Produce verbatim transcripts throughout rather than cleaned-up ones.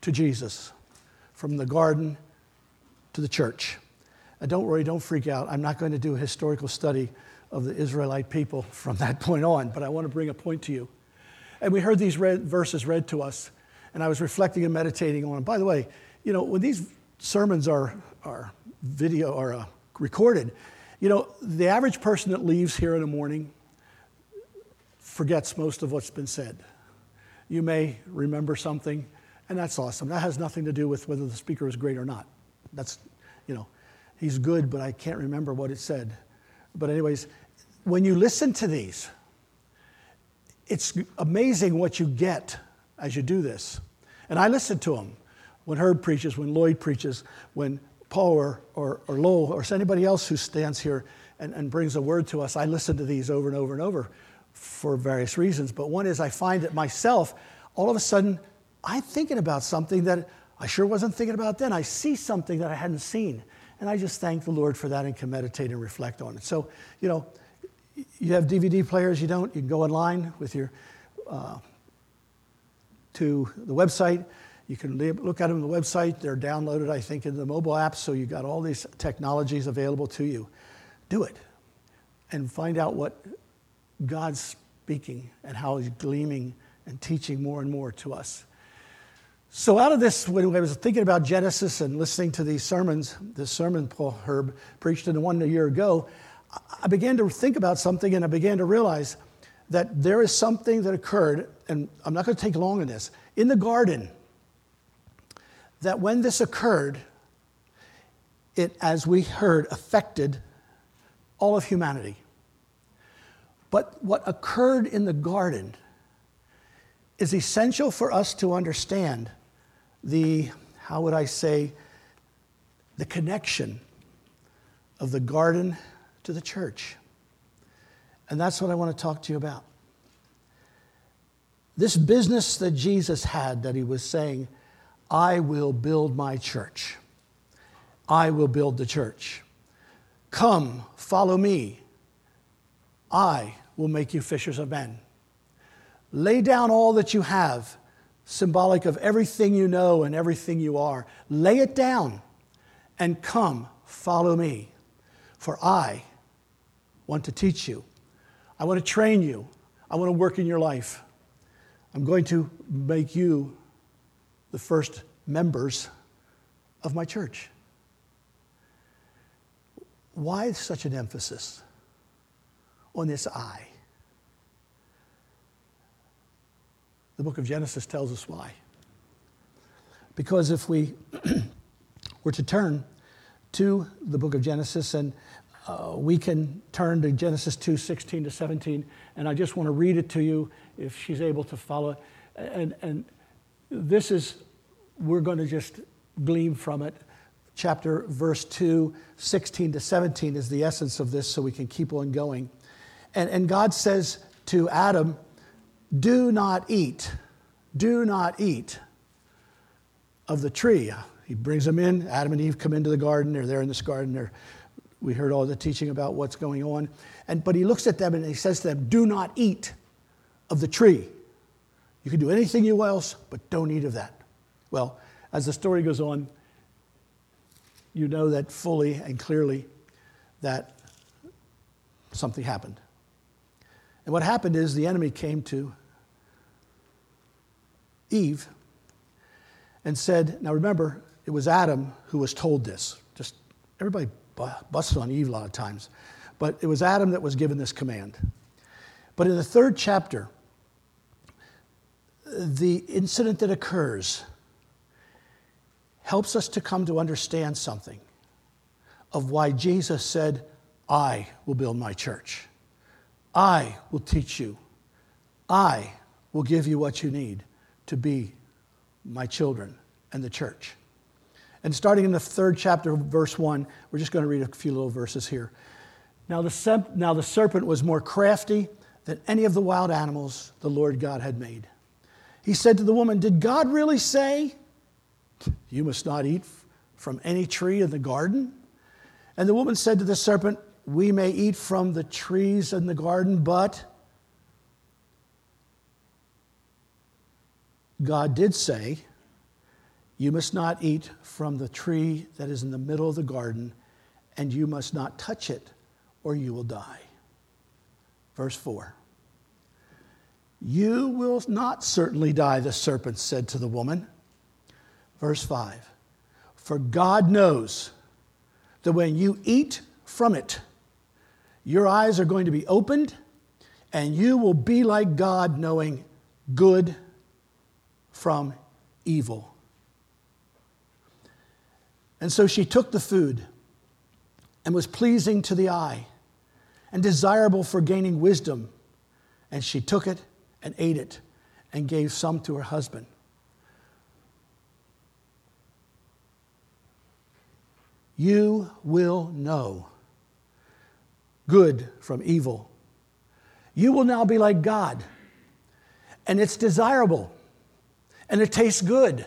to Jesus, from the garden to the church. And don't worry, don't freak out. I'm not going to do a historical study of the Israelite people from that point on, but I want to bring a point to you. And we heard these read, verses read to us, and I was reflecting and meditating on them. By the way, you know, when these sermons are, are video or uh, recorded, you know, the average person that leaves here in the morning forgets most of what's been said. You may remember something, and that's awesome. That has nothing to do with whether the speaker is great or not. That's, you know, he's good, but I can't remember what it said. But anyways, when you listen to these, it's amazing what you get as you do this. And I listen to them when Herb preaches, when Lloyd preaches, when Paul or, or, or Lowell or anybody else who stands here and, and brings a word to us. I listen to these over and over and over for various reasons. But one is I find that myself, all of a sudden, I'm thinking about something that I sure wasn't thinking about then. I see something that I hadn't seen. And I just thank the Lord for that and can meditate and reflect on it. So, you know, you have D V D players, you don't, you can go online with your, uh, to the website. You can look at them on the website. They're downloaded, I think, in the mobile apps. So you've got all these technologies available to you. Do it and find out what God's speaking and how he's gleaming and teaching more and more to us. So out of this, when I was thinking about Genesis and listening to these sermons, this sermon Paul Herb preached in the one a year ago, I began to think about something, and I began to realize that there is something that occurred, and I'm not going to take long on this, in the garden, that when this occurred, it, as we heard, affected all of humanity. But what occurred in the garden is essential for us to understand the, how would I say, the connection of the garden to the church. And that's what I want to talk to you about. This business that Jesus had, that he was saying, I will build my church. I will build the church. Come, follow me. I will make you fishers of men. Lay down all that you have, symbolic of everything you know and everything you are. Lay it down and come, follow me. For I want to teach you. I want to train you. I want to work in your life. I'm going to make you the first members of my church. Why such an emphasis on this I? The book of Genesis tells us why. Because if we were to turn to the book of Genesis, and uh, we can turn to Genesis two, sixteen to seventeen, and I just want to read it to you if she's able to follow. And, and this is, we're going to just glean from it. Chapter, verse two, sixteen to seventeen is the essence of this, so we can keep on going. And, and God says to Adam, do not eat, do not eat of the tree. He brings them in. Adam and Eve come into the garden. They're there in this garden. They're, we heard all the teaching about what's going on. And but he looks at them and he says to them, do not eat of the tree. You can do anything you else, but don't eat of that. Well, as the story goes on, you know that fully and clearly that something happened. And what happened is the enemy came to Eve and said, now remember, it was Adam who was told this. Just everybody busts on Eve a lot of times. But it was Adam that was given this command. But in the third chapter, the incident that occurs helps us to come to understand something of why Jesus said, I will build my church. I will teach you. I will give you what you need to be my children and the church. And starting in the third chapter, verse one, we're just going to read a few little verses here. Now the, sep- now the serpent was more crafty than any of the wild animals the Lord God had made. He said to the woman, did God really say, you must not eat from any tree in the garden? And the woman said to the serpent, we may eat from the trees in the garden, but God did say, You must not eat from the tree that is in the middle of the garden, and you must not touch it, or you will die. Verse four. You will not certainly die, the serpent said to the woman. Verse five. For God knows that when you eat from it, your eyes are going to be opened, and you will be like God, knowing good from evil. And so she took the food and was pleasing to the eye and desirable for gaining wisdom. And she took it and ate it and gave some to her husband. You will know good from evil. You will now be like God. And it's desirable. And it tastes good.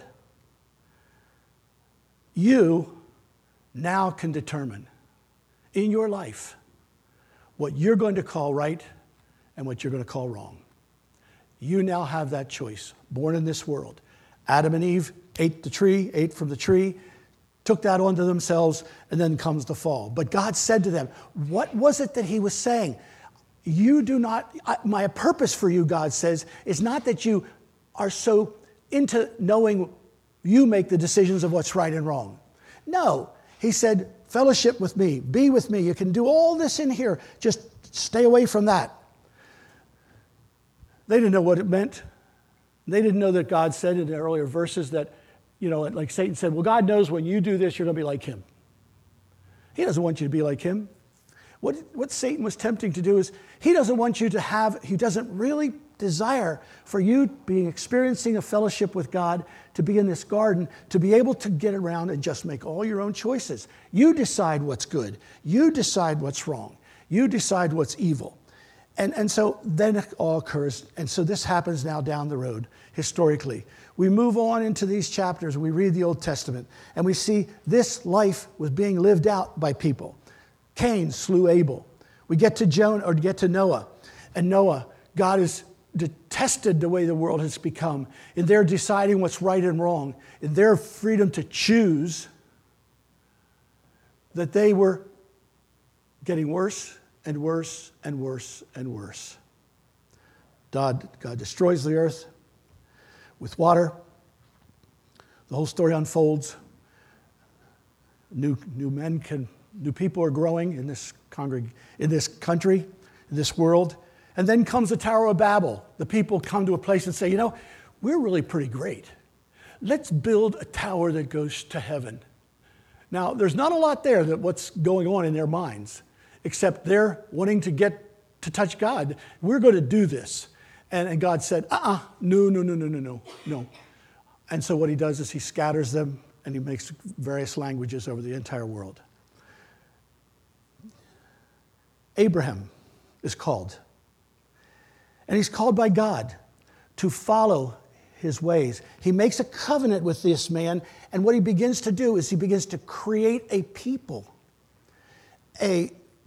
You now can determine in your life what you're going to call right and what you're going to call wrong. You now have that choice, born in this world. Adam and Eve ate the tree, ate from the tree, took that onto themselves, and then comes the fall. But God said to them, what was it that he was saying? You do not, my purpose for you, God says, is not that you are so into knowing you make the decisions of what's right and wrong. No, he said, fellowship with me, be with me. You can do all this in here. Just stay away from that. They didn't know what it meant. They didn't know that God said in the earlier verses that, you know, like Satan said, well, God knows when you do this, you're going to be like him. He doesn't want you to be like him. What, what Satan was tempting to do is he doesn't want you to have, he doesn't really desire for you being experiencing a fellowship with God, to be in this garden, to be able to get around and just make all your own choices. You decide what's good. You decide what's wrong. You decide what's evil. And, and so then it all occurs. And so this happens now down the road, historically. We move on into these chapters. We read the Old Testament, and we see this life was being lived out by people. Cain slew Abel. We get to Jonah, or get to Noah. And Noah, God has detested the way the world has become. In their deciding what's right and wrong, in their freedom to choose, that they were getting worse and worse and worse and worse. God, God destroys the earth with water. The whole story unfolds. New, new men can, new people are growing in this congreg- in this country, in this world. And then comes the Tower of Babel. The people come to a place and say, you know, we're really pretty great. Let's build a tower that goes to heaven. Now, there's not a lot there that what's going on in their minds, except they're wanting to get to touch God. We're going to do this. And, and God said, uh-uh, no, no, no, no, no, no, no. And so what he does is he scatters them, and he makes various languages over the entire world. Abraham is called. And he's called by God to follow his ways. He makes a covenant with this man, and what he begins to do is he begins to create a people. A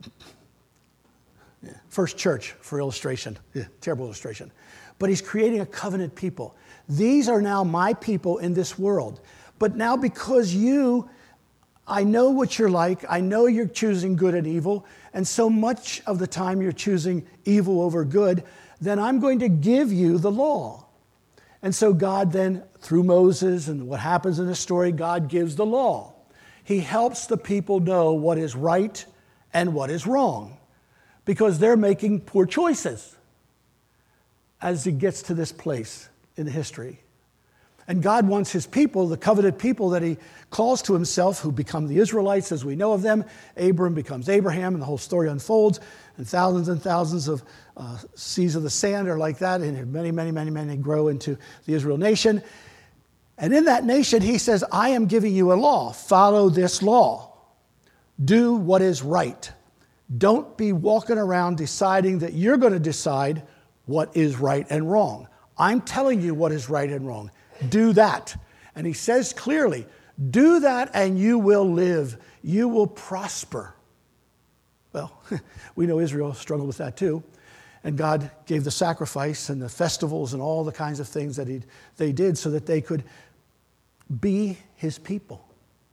first church, for illustration. Yeah, terrible illustration. But he's creating a covenant people. These are now my people in this world. But now because you, I know what you're like. I know you're choosing good and evil. And so much of the time you're choosing evil over good. Then I'm going to give you the law. And so God then, through Moses and what happens in the story, God gives the law. He helps the people know what is right and what is wrong, because they're making poor choices as he gets to this place in history. And God wants his people, the covenant people that he calls to himself, who become the Israelites as we know of them. Abram becomes Abraham, and the whole story unfolds. And thousands and thousands of uh, seas of the sand are like that, and many, many, many, many grow into the Israel nation. And in that nation, he says, I am giving you a law. Follow this law. Do what is right. Don't be walking around deciding that you're going to decide what is right and wrong. I'm telling you what is right and wrong. Do that. And he says clearly, do that and you will live. You will prosper. Well, we know Israel struggled with that too. And God gave the sacrifice and the festivals and all the kinds of things that he, they did so that they could Be his people.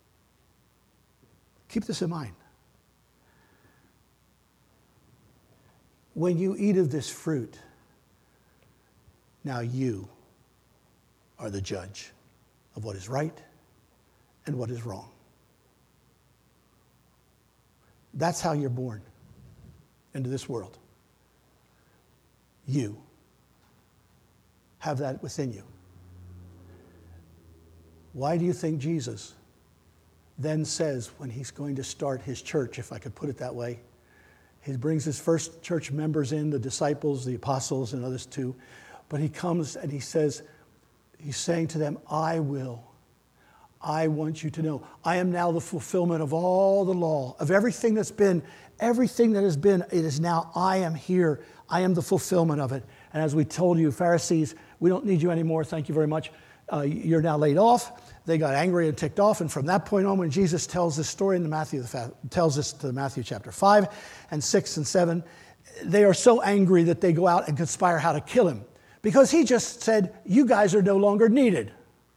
Keep this in mind. When you eat of this fruit, now you are the judge of what is right and what is wrong. That's how you're born into this world. You have that within you. Why do you think Jesus then says, when he's going to start his church, if I could put it that way, he brings his first church members in, the disciples, the apostles, and others too, but he comes and he says, he's saying to them, I will. I want you to know, I am now the fulfillment of all the law, of everything that's been, everything that has been, it is now, I am here. I am the fulfillment of it. And as we told you, Pharisees, we don't need you anymore. Thank you very much. Uh, you're now laid off. They got angry and ticked off. And from that point on, when Jesus tells this story in the Matthew, tells us to Matthew chapter five and six and seven, they are so angry that they go out and conspire how to kill him. Because he just said, you guys are no longer needed.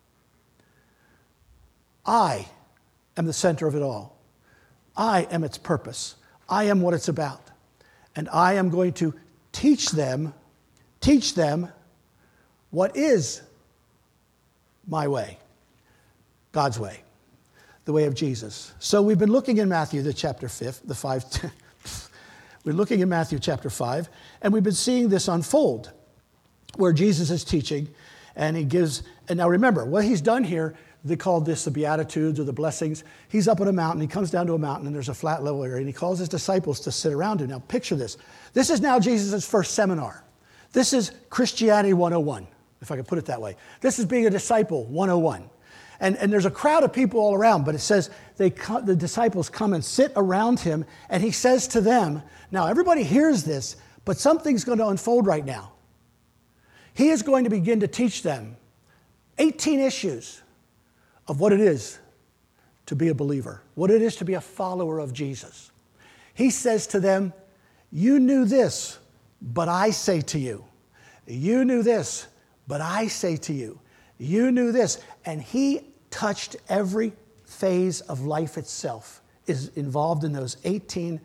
I am the center of it all. I am its purpose. I am what it's about. And I am going to teach them, teach them what is my way, God's way, the way of Jesus. So we've been looking in Matthew, the chapter fifth, the five. We're looking in Matthew chapter five, and we've been seeing this unfold, where Jesus is teaching, and he gives. And now remember, what he's done here, they called this the Beatitudes or the blessings. He's up on a mountain. He comes down to a mountain, and there's a flat level area, and he calls his disciples to sit around him. Now picture this. This is now Jesus' first seminar. This is Christianity one oh one, if I could put it that way. This is being a disciple one oh one. And, and there's a crowd of people all around, but it says they the disciples come and sit around him, and he says to them, now everybody hears this, but something's going to unfold right now. He is going to begin to teach them eighteen issues of what it is to be a believer, what it is to be a follower of Jesus. He says to them, you knew this, but I say to you. You knew this, but I say to you. You knew this. And he touched every phase of life itself, is involved in those eighteen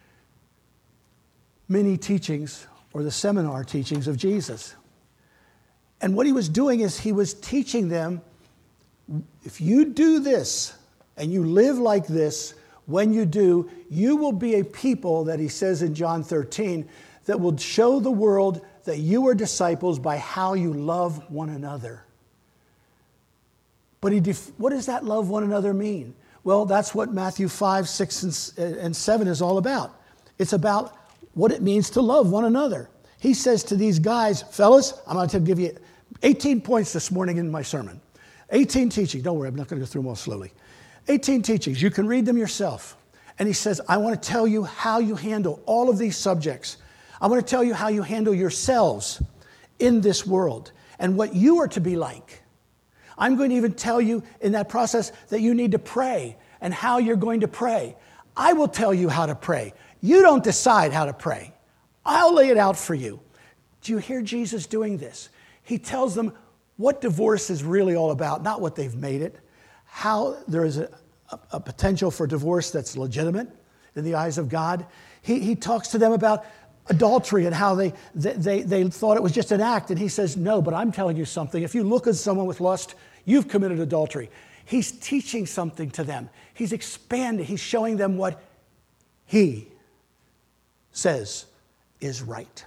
mini teachings or the seminar teachings of Jesus. And what he was doing is he was teaching them, if you do this and you live like this, when you do, you will be a people that he says in John thirteen, that will show the world that you are disciples by how you love one another. But he def- what does that love one another mean? Well, that's what Matthew five, six, and, and seven is all about. It's about what it means to love one another. He says to these guys, fellas, I'm going to give you eighteen points this morning in my sermon. eighteen teachings. Don't worry, I'm not going to go through them all slowly. eighteen teachings. You can read them yourself. And he says, I want to tell you how you handle all of these subjects. I want to tell you how you handle yourselves in this world and what you are to be like. I'm going to even tell you in that process that you need to pray and how you're going to pray. I will tell you how to pray. You don't decide how to pray. I'll lay it out for you. Do you hear Jesus doing this? He tells them what divorce is really all about, not what they've made it, how there is a, a, a potential for divorce that's legitimate in the eyes of God. He, he talks to them about adultery and how they, they, they, they thought it was just an act. And he says, no, but I'm telling you something. If you look at someone with lust, you've committed adultery. He's teaching something to them. He's expanding. He's showing them what he says is right.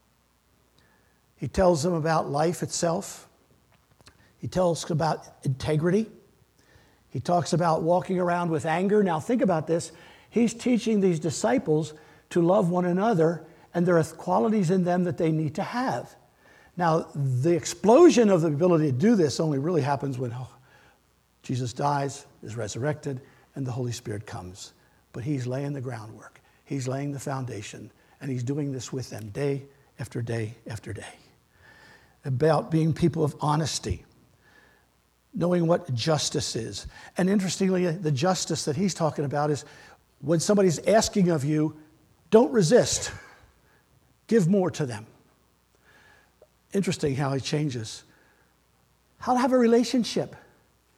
He tells them about life itself. He tells us about integrity. He talks about walking around with anger. Now think about this. He's teaching these disciples to love one another, and there are qualities in them that they need to have. Now, the explosion of the ability to do this only really happens when Jesus dies, is resurrected, and the Holy Spirit comes. But he's laying the groundwork. He's laying the foundation, and he's doing this with them day after day after day. About being people of honesty, knowing what justice is. And interestingly, the justice that he's talking about is when somebody's asking of you, don't resist. Give more to them. Interesting how he changes. How to have a relationship.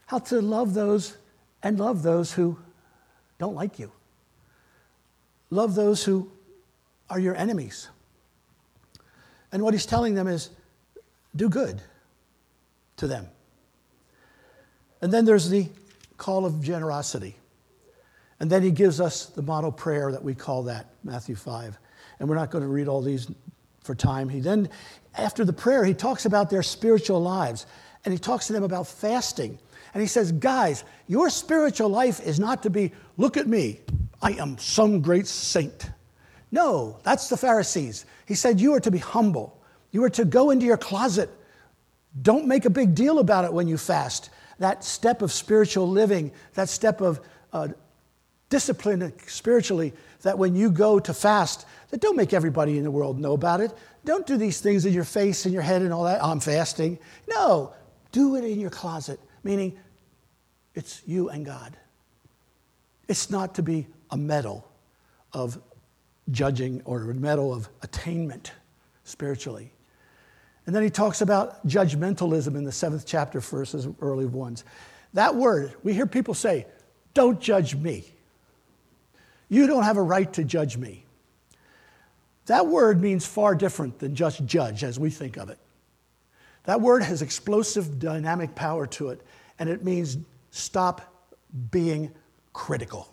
how to love those and love those who don't like you. Love those who are your enemies. And what he's telling them is, do good to them. And then there's the call of generosity. And then he gives us the model prayer that we call that, Matthew five. And we're not going to read all these for time. He then, after the prayer, he talks about their spiritual lives. And he talks to them about fasting. And he says, guys, your spiritual life is not to be, look at me, I am some great saint. No, that's the Pharisees. He said, you are to be humble. You are to go into your closet. Don't make a big deal about it when you fast. That step of spiritual living, that step of uh, discipline spiritually, that when you go to fast, that don't make everybody in the world know about it. Don't do these things in your face and your head and all that. Oh, I'm fasting. No, do it in your closet, meaning it's you and God. It's not to be a medal of judging or a medal of attainment spiritually. And then he talks about judgmentalism in the seventh chapter verses early ones. That word, we hear people say, don't judge me. You don't have a right to judge me. That word means far different than just judge as we think of it. That word has explosive dynamic power to it, and it means stop being critical.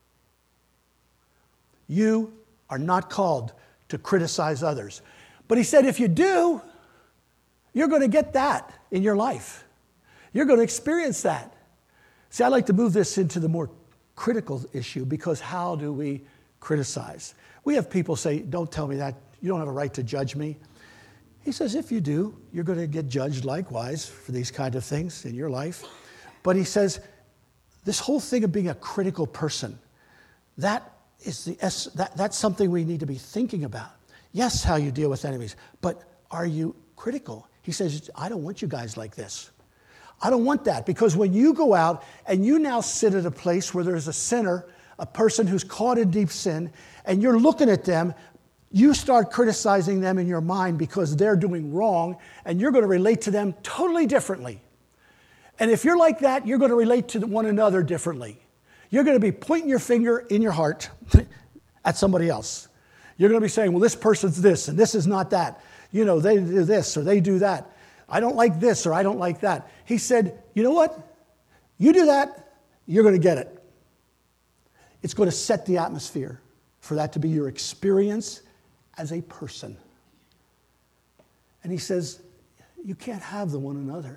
You are not called to criticize others. But he said if you do, you're going to get that in your life. You're going to experience that. See, I like to move this into the more critical issue, because how do we criticize? We have people say, don't tell me that. You don't have a right to judge me. He says, if you do, you're going to get judged likewise for these kind of things in your life. But he says, this whole thing of being a critical person, that is the that, that's something we need to be thinking about. Yes, how you deal with enemies, but are you critical? He says, I don't want you guys like this. I don't want that, because when you go out and you now sit at a place where there's a sinner, a person who's caught in deep sin, and you're looking at them, you start criticizing them in your mind because they're doing wrong, and you're going to relate to them totally differently. And if you're like that, you're going to relate to one another differently. You're going to be pointing your finger in your heart at somebody else. You're going to be saying, well, this person's this, and this is not that. You know, they do this or they do that. I don't like this or I don't like that. He said, you know what? You do that, you're going to get it. It's going to set the atmosphere for that to be your experience as a person. And he says, you can't have the one another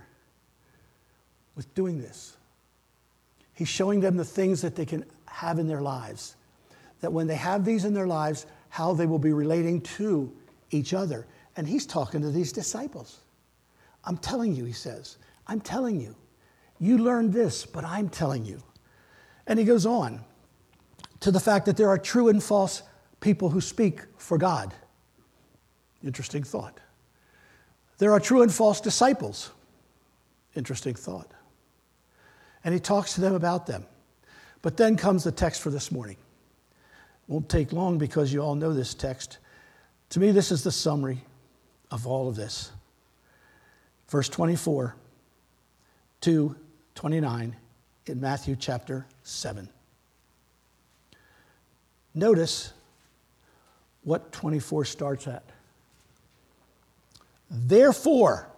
with doing this. He's showing them the things that they can have in their lives. That when they have these in their lives, how they will be relating to each other. And he's talking to these disciples. I'm telling you, he says, I'm telling you. You learned this, but I'm telling you. And he goes on to the fact that there are true and false people who speak for God. Interesting thought. There are true and false disciples. Interesting thought. And he talks to them about them. But then comes the text for this morning. Won't take long because you all know this text. To me, this is the summary of all of this. Verse twenty-four to twenty-nine in Matthew chapter seven. Notice what twenty-four starts at. Therefore,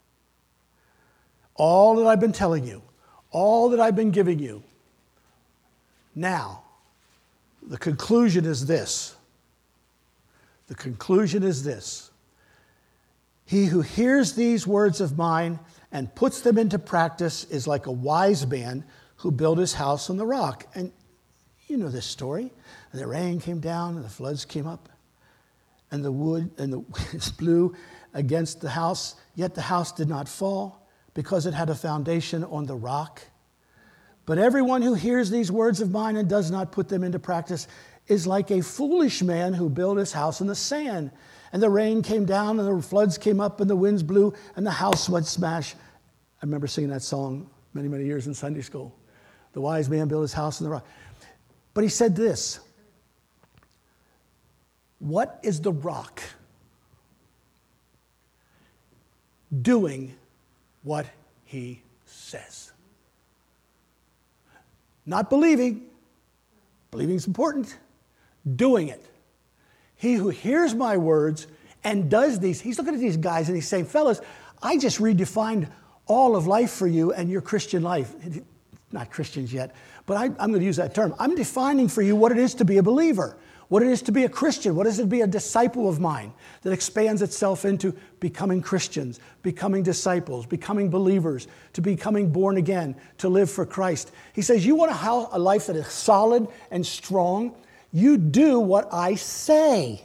all that I've been telling you, all that I've been giving you, now, the conclusion is this. The conclusion is this. He who hears these words of mine and puts them into practice is like a wise man who built his house on the rock. And you know this story. And the rain came down and the floods came up. And the wood and the winds blew against the house. Yet the house did not fall because it had a foundation on the rock. But everyone who hears these words of mine and does not put them into practice is like a foolish man who built his house in the sand. And the rain came down and the floods came up and the winds blew and the house went smash. I remember singing that song many, many years in Sunday school. The wise man built his house in the rock. But he said this. What is the rock doing what he says? Not believing. Believing is important. Doing it. He who hears my words and does these, he's looking at these guys and he's saying, fellas, I just redefined all of life for you and your Christian life. Not Christians yet, but I, I'm going to use that term. I'm defining for you what it is to be a believer, what it is to be a Christian, what it is to be a disciple of mine that expands itself into becoming Christians, becoming disciples, becoming believers, to becoming born again, to live for Christ. He says, you want a life that is solid and strong? You do what I say.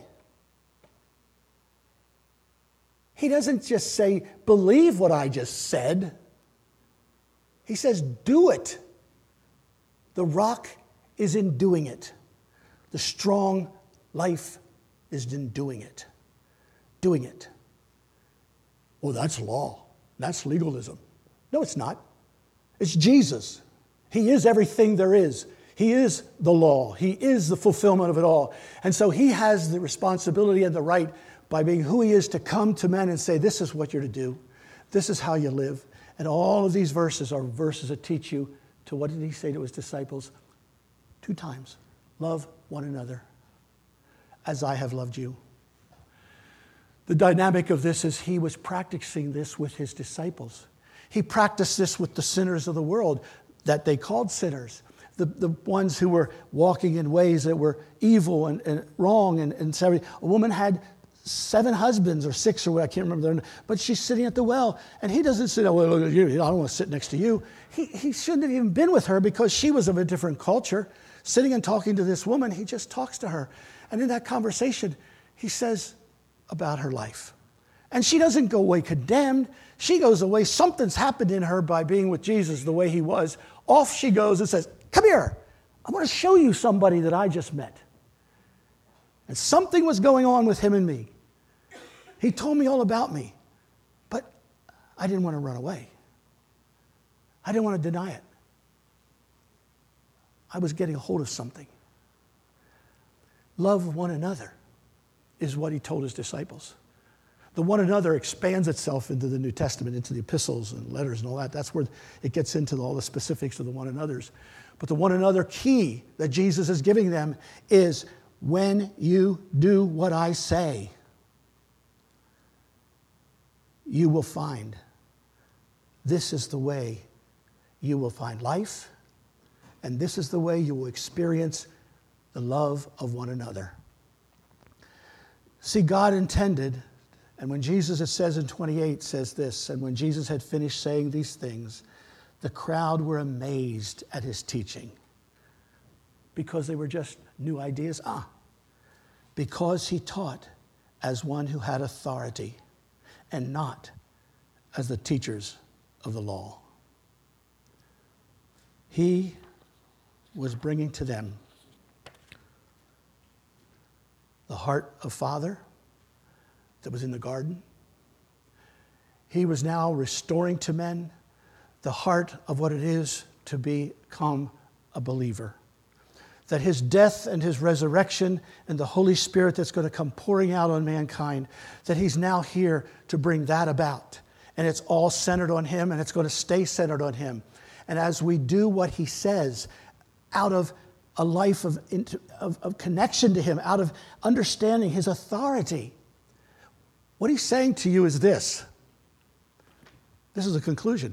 He doesn't just say, believe what I just said. He says, do it. The rock is in doing it. The strong life is in doing it. Doing it. Well, that's law. That's legalism. No, it's not. It's Jesus. He is everything there is. He is the law. He is the fulfillment of it all. And so he has the responsibility and the right, by being who he is, to come to men and say, this is what you're to do. This is how you live. And all of these verses are verses that teach you to, what did he say to his disciples? Two times. Love one another as I have loved you. The dynamic of this is he was practicing this with his disciples. He practiced this with the sinners of the world that they called sinners. The, the ones who were walking in ways that were evil and, and wrong. And, and a woman had seven husbands or six or what, I can't remember their name, but she's sitting at the well, and he doesn't say, oh, well, look at you, I don't want to sit next to you. He, he shouldn't have even been with her because she was of a different culture. Sitting and talking to this woman, he just talks to her. And in that conversation, he says about her life. And she doesn't go away condemned. She goes away, something's happened in her by being with Jesus the way he was. Off she goes and says, come here, I want to show you somebody that I just met. And something was going on with him and me. He told me all about me, but I didn't want to run away. I didn't want to deny it. I was getting a hold of something. Love one another is what he told his disciples. The one another expands itself into the New Testament, into the epistles and letters and all that. That's where it gets into all the specifics of the one another's. But the one another key that Jesus is giving them is when you do what I say, you will find. This is the way you will find life, and this is the way you will experience the love of one another. See, God intended, and when Jesus, it says in twenty-eight, says this, and when Jesus had finished saying these things, the crowd were amazed at his teaching because they were just new ideas. Ah, because he taught as one who had authority and not as the teachers of the law. He was bringing to them the heart of Father that was in the garden. He was now restoring to men the heart of what it is to become a believer. That his death and his resurrection and the Holy Spirit that's going to come pouring out on mankind, that he's now here to bring that about. And it's all centered on him, and it's going to stay centered on him. And as we do what he says, out of a life of, of, of connection to him, out of understanding his authority, what he's saying to you is this. This is a conclusion.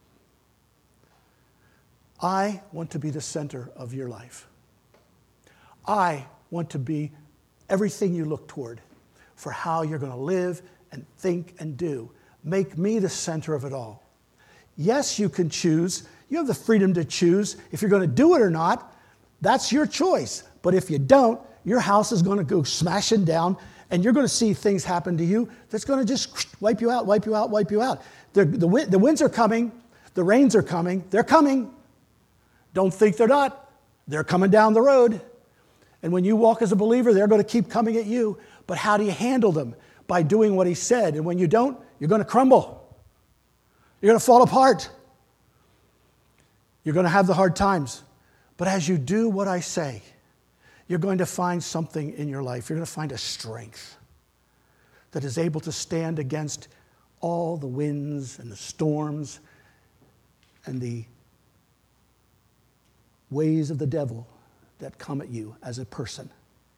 I want to be the center of your life. I want to be everything you look toward for how you're going to live and think and do. Make me the center of it all. Yes, you can choose. You have the freedom to choose if you're going to do it or not. That's your choice. But if you don't, your house is going to go smashing down, and you're going to see things happen to you that's going to just wipe you out, wipe you out, wipe you out. The, the, the winds are coming. The rains are coming. They're coming. Don't think they're not. They're coming down the road. And when you walk as a believer, they're going to keep coming at you. But how do you handle them? By doing what he said. And when you don't, you're going to crumble. You're going to fall apart. You're going to have the hard times. But as you do what I say, you're going to find something in your life. You're going to find a strength that is able to stand against all the winds and the storms and the ways of the devil that come at you as a person.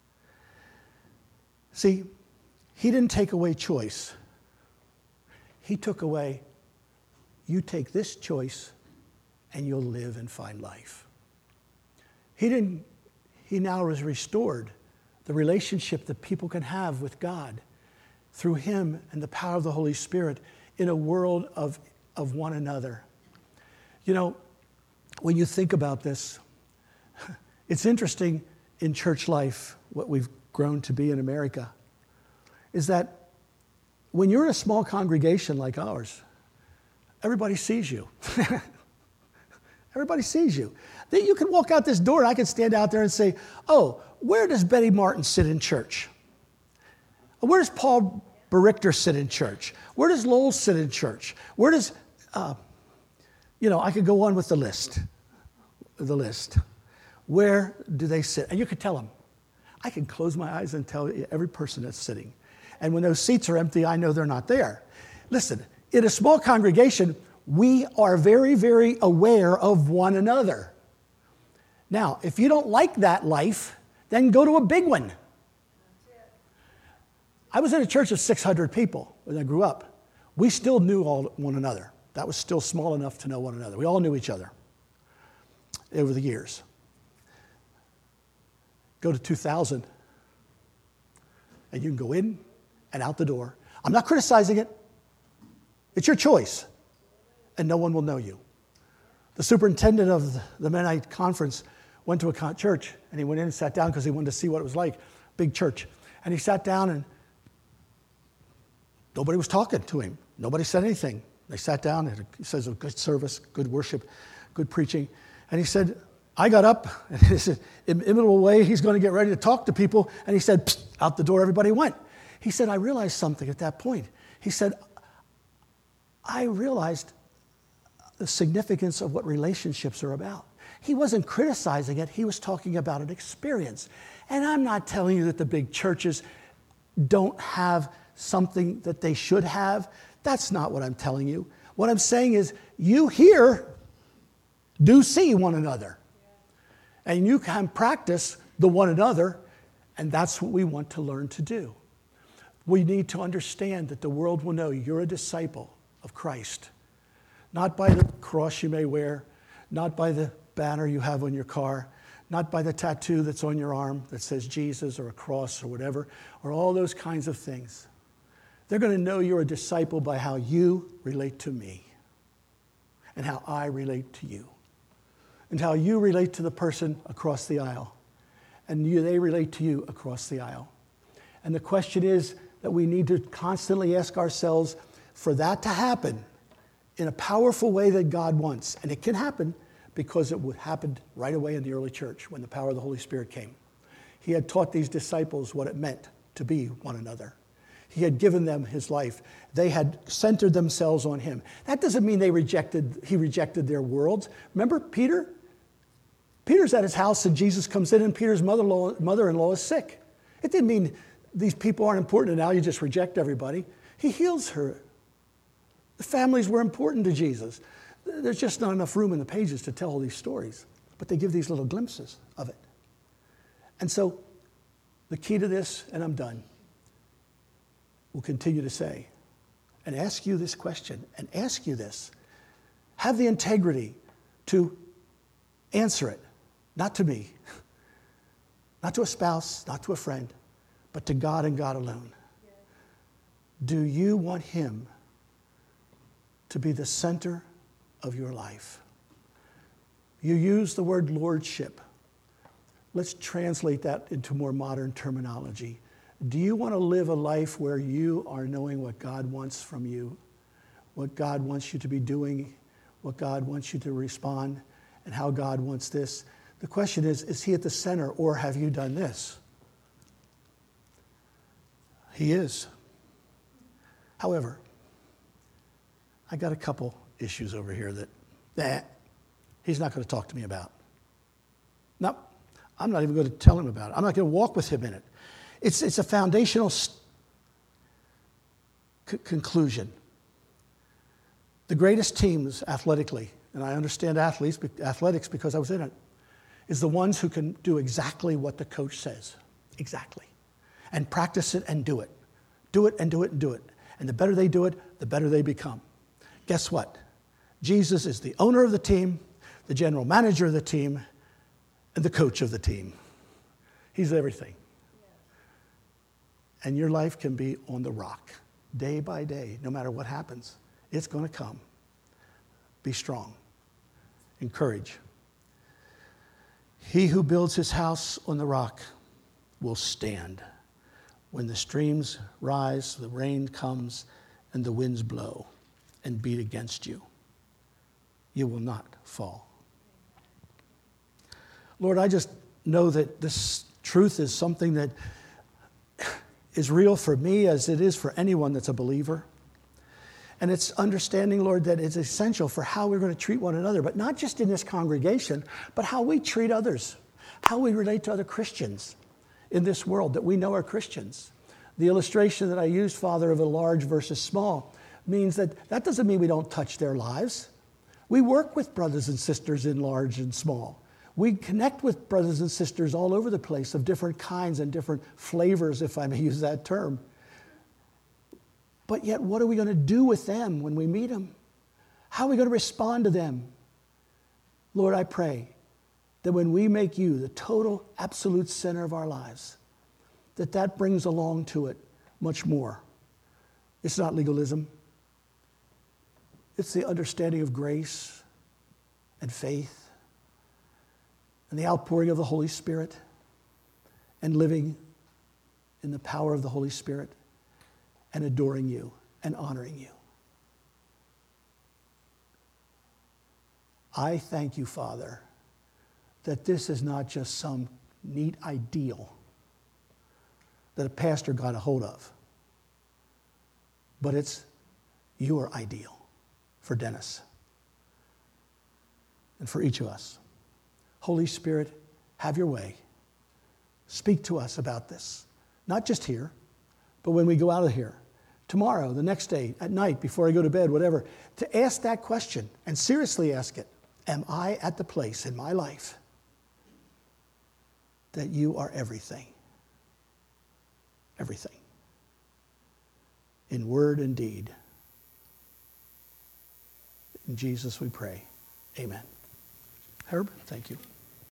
See, he didn't take away choice. He took away, you take this choice and you'll live and find life. He didn't, he now has restored the relationship that people can have with God through him and the power of the Holy Spirit in a world of, of one another. You know, when you think about this, it's interesting in church life, what we've grown to be in America, is that when you're in a small congregation like ours, everybody sees you. Everybody sees you. That you can walk out this door and I can stand out there and say, oh, where does Betty Martin sit in church? Where does Paul Berichter sit in church? Where does Lowell sit in church? Where does, uh, you know, I could go on with the list. The list. Where do they sit? And you could tell them. I can close my eyes and tell you every person that's sitting. And when those seats are empty, I know they're not there. Listen, in a small congregation, we are very, very aware of one another. Now, if you don't like that life, then go to a big one. I was in a church of six hundred people when I grew up. We still knew all one another. That was still small enough to know one another. We all knew each other over the years. Go to two thousand, and you can go in and out the door. I'm not criticizing it. It's your choice, and no one will know you. The superintendent of the Mennonite conference went to a church, and he went in and sat down because he wanted to see what it was like, big church. And he sat down, and nobody was talking to him. Nobody said anything. They sat down, and he says, a good service, good worship, good preaching. And he said, I got up, and in his inimitable way, he's going to get ready to talk to people. And he said, psst, out the door, everybody went. He said, I realized something at that point. He said, I realized the significance of what relationships are about. He wasn't criticizing it. He was talking about an experience. And I'm not telling you that the big churches don't have something that they should have. That's not what I'm telling you. What I'm saying is you here do see one another. And you can practice the one another, and that's what we want to learn to do. We need to understand that the world will know you're a disciple of Christ. Not by the cross you may wear, not by the banner you have on your car, not by the tattoo that's on your arm that says Jesus or a cross or whatever, or all those kinds of things. They're going to know you're a disciple by how you relate to me and how I relate to you and how you relate to the person across the aisle and you, they relate to you across the aisle. And the question is that we need to constantly ask ourselves for that to happen in a powerful way that God wants. And it can happen because it happened right away in the early church when the power of the Holy Spirit came. He had taught these disciples what it meant to be one another. He had given them his life. They had centered themselves on him. That doesn't mean they rejected, he rejected their worlds. Remember Peter? Peter's at his house and Jesus comes in and Peter's mother-in-law, mother-in-law is sick. It didn't mean these people aren't important and now you just reject everybody. He heals her. The families were important to Jesus. There's just not enough room in the pages to tell all these stories, but they give these little glimpses of it. And so the key to this, and I'm done, we'll continue to say, and ask you this question, and ask you this. Have the integrity to answer it, not to me, not to a spouse, not to a friend, but to God and God alone. Yes. Do you want him to be the center of your life? You use the word lordship. Let's translate that into more modern terminology. Do you want to live a life where you are knowing what God wants from you, what God wants you to be doing, what God wants you to respond, and how God wants this? The question is, is he at the center, or have you done this? He is. However, I got a couple issues over here that, that he's not going to talk to me about. No, I'm not even going to tell him about it. I'm not going to walk with him in it. It's, it's a foundational st- c- conclusion. The greatest teams athletically, and I understand athletes, athletics because I was in it, is the ones who can do exactly what the coach says. Exactly. And practice it and do it. Do it and do it and do it. And the better they do it, the better they become. Guess what? Jesus is the owner of the team, the general manager of the team, and the coach of the team. He's everything. And your life can be on the rock, day by day, no matter what happens. It's going to come. Be strong. Encourage. He who builds his house on the rock will stand. When the streams rise, the rain comes, and the winds blow and beat against you, you will not fall. Lord, I just know that this truth is something that is real for me as it is for anyone that's a believer. And it's understanding, Lord, that it's essential for how we're going to treat one another, but not just in this congregation, but how we treat others, how we relate to other Christians in this world that we know are Christians. The illustration that I used, Father, of a large versus small, means that that doesn't mean we don't touch their lives. We work with brothers and sisters in large and small. We connect with brothers and sisters all over the place of different kinds and different flavors, if I may use that term. But yet, what are we going to do with them when we meet them? How are we going to respond to them? Lord, I pray that when we make you the total, absolute center of our lives, that that brings along to it much more. It's not legalism. It's the understanding of grace and faith and the outpouring of the Holy Spirit and living in the power of the Holy Spirit and adoring you and honoring you. I thank you, Father, that this is not just some neat ideal that a pastor got a hold of, but it's your ideal for Dennis and for each of us. Holy Spirit, have your way. Speak to us about this, not just here, but when we go out of here, tomorrow, the next day, at night, before I go to bed, whatever, to ask that question and seriously ask it. Am I at the place in my life that you are everything? Everything. In word and deed. In Jesus we pray. Amen. Herb, thank you.